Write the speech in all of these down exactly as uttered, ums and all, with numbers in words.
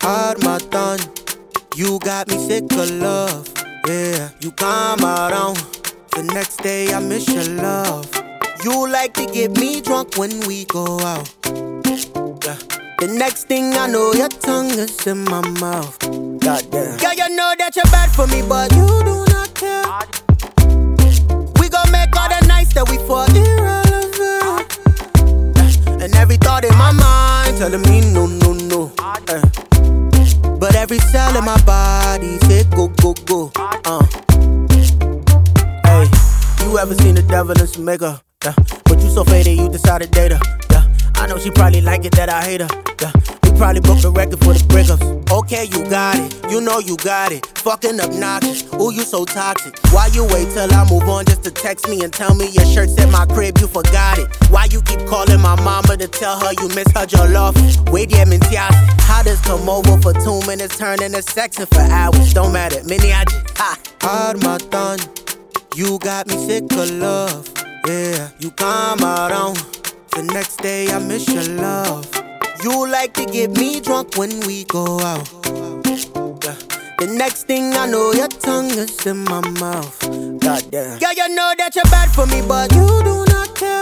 Harmattan, you got me sick of love. Yeah, you come around. The next day I miss your love. You like to get me drunk when we go out. Yeah. The next thing I know, your tongue is in my mouth. Goddamn. Girl, you know that you're bad for me, but you do not care. We gon' make all the nights that we fought irrelevant. Yeah. And every thought in my mind telling me no, no, no. Yeah. But every cell in my body say go, go, go. Uh. Hey, you ever seen the devil in some makeup? Yeah. But you so faded, you decided to date her. Yeah. I know she probably like it that I hate her. Yeah. We probably broke the record for the breakups. Okay, you got it. You know you got it. Fucking obnoxious. Ooh, you so toxic. Why you wait till I move on just to text me and tell me your shirt's at my crib? You forgot it. Why you keep calling my mama to tell her you miss her jollof? Wait, yeah, mentias. How does come over for two minutes, turn into sexing for hours? Don't matter. Mini, I just ha. Harmattan, you got me sick of love. Yeah, you come around. The next day I miss your love. You like to get me drunk when we go out. Yeah. The next thing I know, your tongue is in my mouth. Goddamn. Girl, you know that you're bad for me, but you do not care.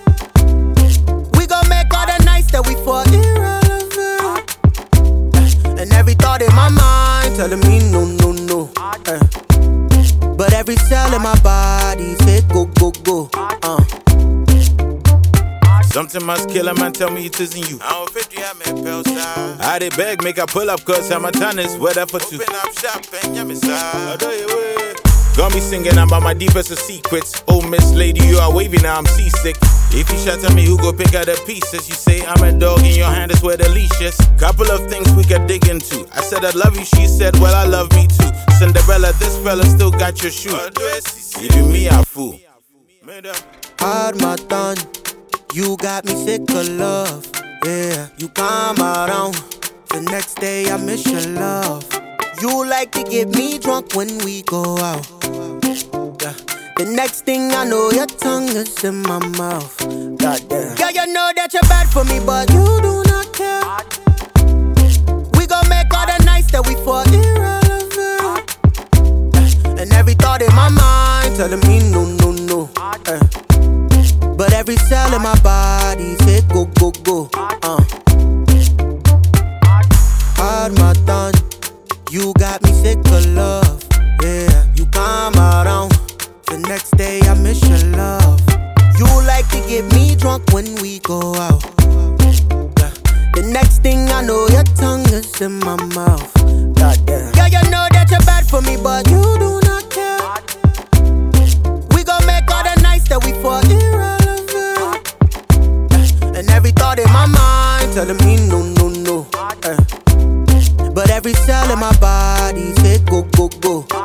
We gon' make all the nights that we fought irrelevant. Yeah. And every thought in my mind telling me no, no, no. Yeah. But every cell in my body say go, go, go. Uh. Something must kill a man, tell me it isn't you. I'm fifty, I'm in Pelside. I did beg, make a pull up, cause I'm a tennis, weather for two. Open up shop and yeah, me side. Got me singing about my deepest of secrets. Oh, Miss Lady, you are wavy, now I'm seasick. If you shout at me, who go pick out the pieces? You say I'm a dog, in your hand is where the leash is. Couple of things we could dig into. I said I love you, she said, well, I love me too. Cinderella, this fella still got your shoe. You do me a fool. Harmattan, you got me sick of love. Yeah, you come around. The next day I miss your love. You like to get me drunk when we go out. Yeah. The next thing I know, your tongue is in my mouth. Goddamn. Girl, you know that you're bad for me, but you do not care. We gon' make all the nights that we fought irrelevant. Yeah. And every thought in my mind telling me no, no, no. Yeah. But every cell in my body say go, go, go. Uh. Harmattan, you got me sick of love. Yeah, you come around. The next day I miss your love. You like to get me drunk when we go out. Yeah. The next thing I know, your tongue is in my mouth. Goddamn. Girl, you know that you're bad for me, but you do not care. We gon' make all the nights that we fought irrelevant. Yeah. And every thought in my mind telling me no, no, no. Yeah. But every cell in my body say go, go, go.